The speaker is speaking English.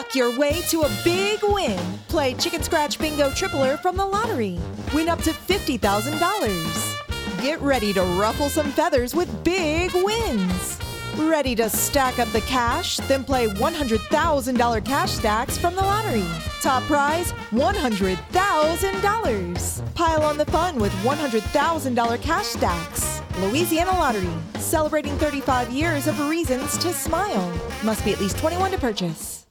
Luck your way to a big win. Play Chicken Scratch Bingo Tripler from the lottery. Win up to $50,000. Get ready to ruffle some feathers with big wins. Ready to stack up the cash? Then play $100,000 cash stacks from the lottery. Top prize, $100,000. Pile on the fun with $100,000 cash stacks. Louisiana Lottery, celebrating 35 years of reasons to smile. Must be at least 21 to purchase.